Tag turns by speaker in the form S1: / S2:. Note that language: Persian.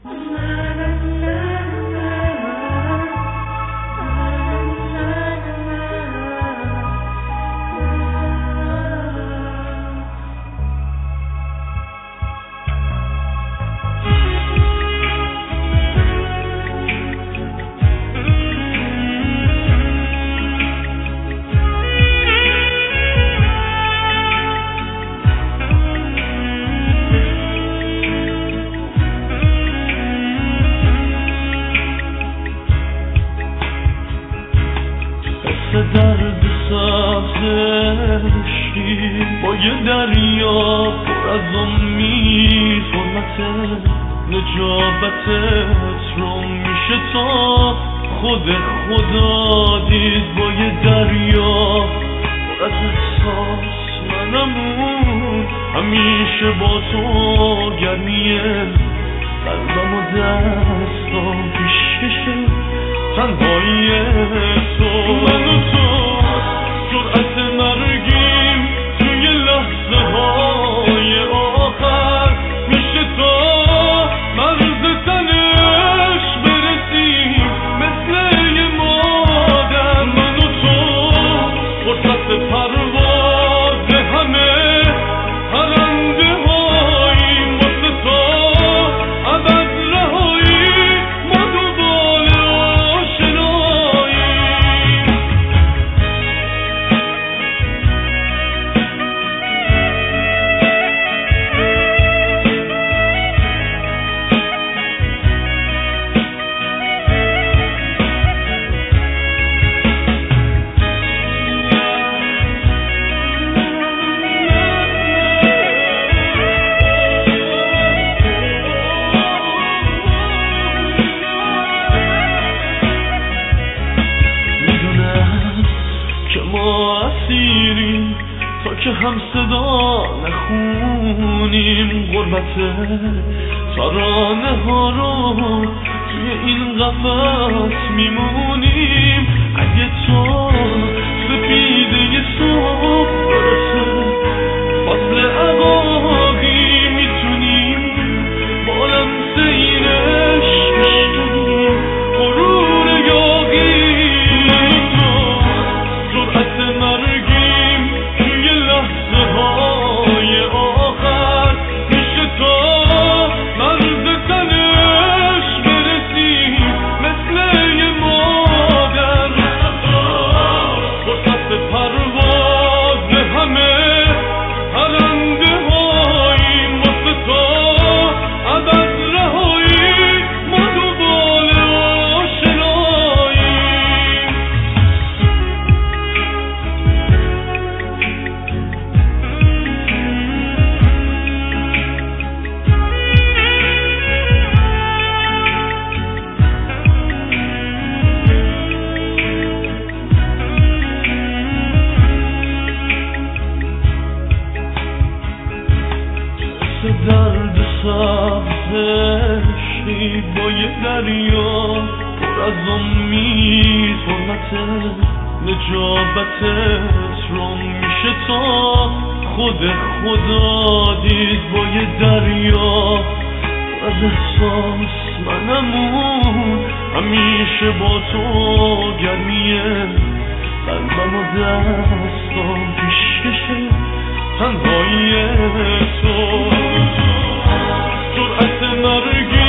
S1: درد سبزشی با یه دریا پر از امید، حرمت نجابتت رو میشه تا خود خدا دید. با یه دریا پر از احساس منمون، همیشه با تو گرمیه قلبم و دستام پیششه تنهایی تو. من و تو جرأت مرگیم توی لحظه های آخر، میشه تا مرز تنش برسیم مثل یه مادر. من و تو فرصت پرواز همه پرنده هاییم، واسه تا ابد رهایی ما دنبال آشناییم. تا که هم صدا نخونیم غربت ترانه ها رو توی این قفس میمونیم. اگه تو سپیده ی صبح برسه فصل عقاقی، میتونیم با لمس اینش بشکنیم غرور یاقی. من و تو جرأت مرگیم توی لحظه های آخر، میشه تا مرز تنش برسیم مثل یه مادر. فرصت پرواز همه پرنده هاییم، واسه تا ابد رهایی ما دنبال آشناییم. درد سبزشی با یه دریا پر از امید، حرمت نجابتت رو میشه تا خود خدا دید. با یه دریا پر از احساس منمون، همیشه با تو گرمیه قلبم و دستام پیششه تنهایی تو. جرأت مرگی